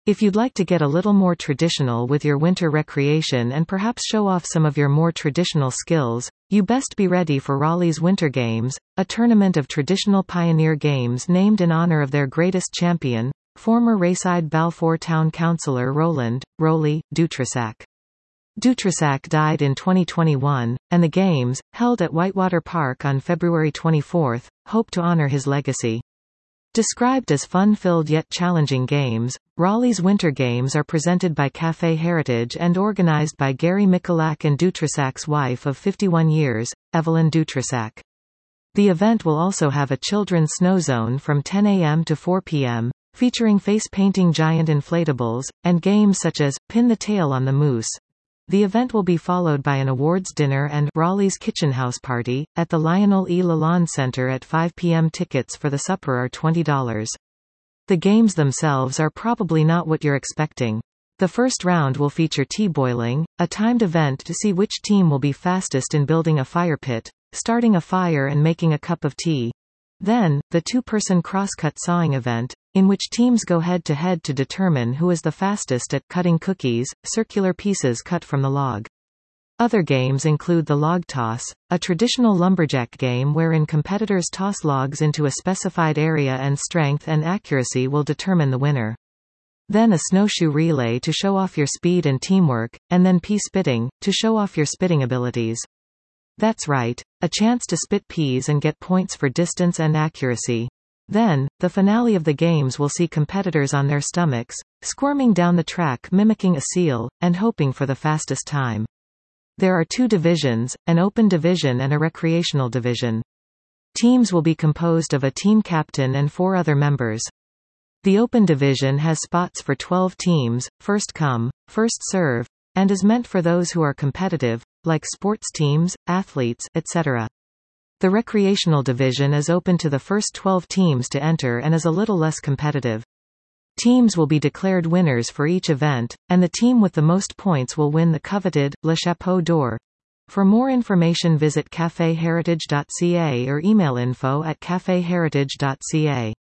If you'd like to get a little more traditional with your winter recreation and perhaps show off some of your more traditional skills, you best be ready for Raleigh's Winter Games, a tournament of traditional pioneer games named in honor of their greatest champion, former Rayside Balfour Town Councillor Roland Rolly Dutressac. Dutressac died in 2021, and the Games, held at Whitewater Park on February 24, hope to honor his legacy. Described as fun-filled yet challenging games, Raleigh's Winter Games are presented by Café Heritage and organized by Gary Michalak and Dutressac's wife of 51 years, Evelyn Dutressac. The event will also have a children's snow zone from 10 a.m. to 4 p.m., featuring face-painting giant inflatables, and games such as Pin the Tail on the Moose. The event will be followed by an awards dinner and Raleigh's Kitchen House Party, at the Lionel E. Lalonde Center at 5 p.m. Tickets for the supper are $20. The games themselves are probably not what you're expecting. The first round will feature tea boiling, a timed event to see which team will be fastest in building a fire pit, starting a fire and making a cup of tea. Then, the two-person crosscut sawing event, in which teams go head-to-head to determine who is the fastest at cutting cookies, circular pieces cut from the log. Other games include the log toss, a traditional lumberjack game wherein competitors toss logs into a specified area and strength and accuracy will determine the winner. Then a snowshoe relay to show off your speed and teamwork, and then pea spitting, to show off your spitting abilities. That's right, a chance to spit peas and get points for distance and accuracy. Then, the finale of the games will see competitors on their stomachs, squirming down the track mimicking a seal, and hoping for the fastest time. There are two divisions, an open division and a recreational division. Teams will be composed of a team captain and 4 other members. The open division has spots for 12 teams, first come, first serve, and is meant for those who are competitive, like sports teams, athletes, etc. The recreational division is open to the first 12 teams to enter and is a little less competitive. Teams will be declared winners for each event, and the team with the most points will win the coveted Le Chapeau d'Or. For more information visit cafeheritage.ca or email info@cafeheritage.ca.